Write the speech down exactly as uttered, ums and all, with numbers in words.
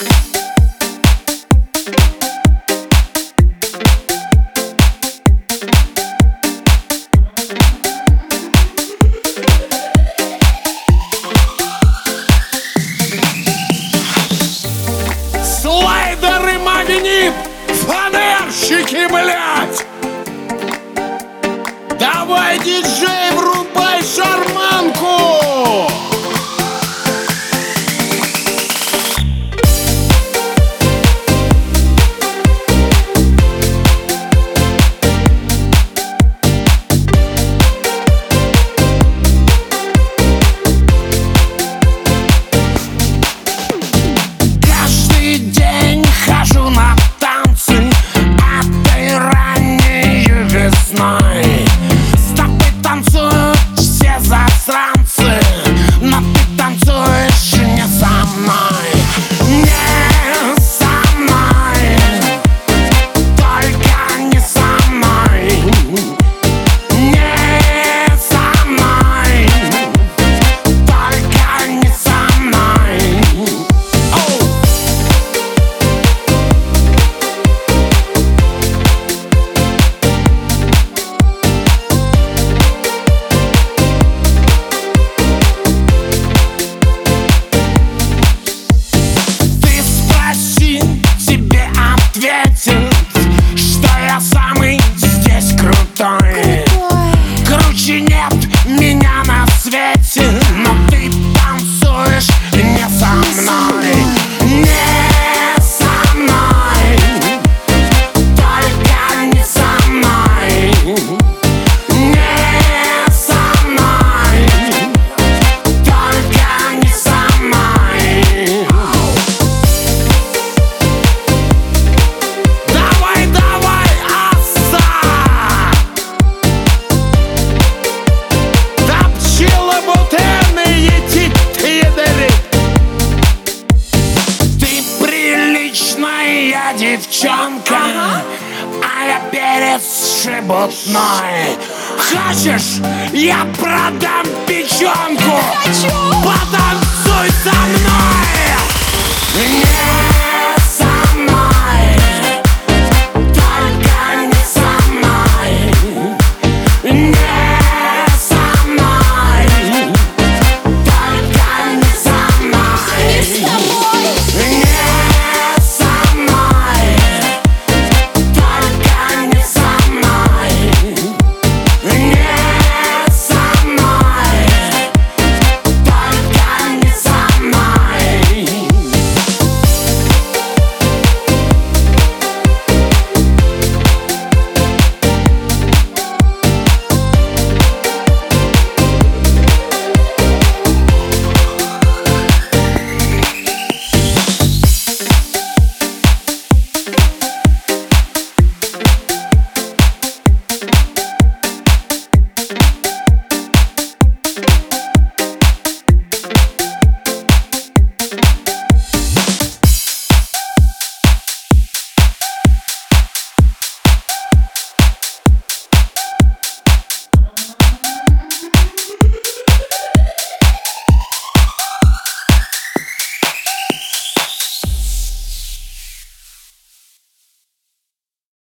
Слайдеры, магнит, фонарщики, блять! Давай, диджей, врубай шарманку! Стопы танцуют все засранцы, но ты танцуешь не со мной, не со мной, только не со мной, не со мной, только не со мной. Оу! Что я самый здесь крутой. Круче нет меня на свете, но ты танцуешь не со мной, не со мной, только не со мной, не со мной, только не со мной. Я девчонка, ага. А я перец шебутной. Хочешь, я продам печенку? Хочу! Потанцуй со мной!